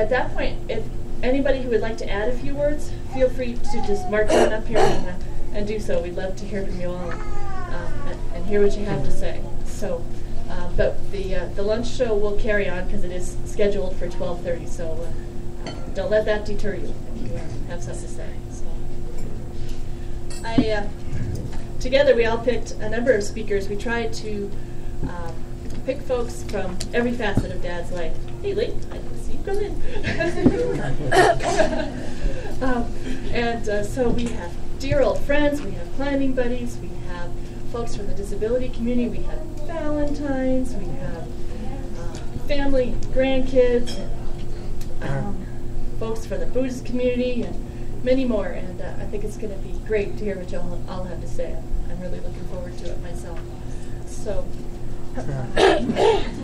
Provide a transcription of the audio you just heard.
at that point, if anybody who would like to add a few words, feel free to just mark them up here and do so. We'd love to hear from you all and hear what you have to say. So, but the lunch show will carry on because it is scheduled for 12:30. So don't let that deter you if you have something to say. So, together we all picked a number of speakers. We tried to pick folks from every facet of Dad's life. Hey, Lee, I didn't see you come in. So we have dear old friends, we have climbing buddies, we have folks from the disability community, we have Valentines, we have family, grandkids, folks from the Buddhist community, and many more. And I think it's going to be great to hear what you all have to say. I'm really looking forward to it myself. So.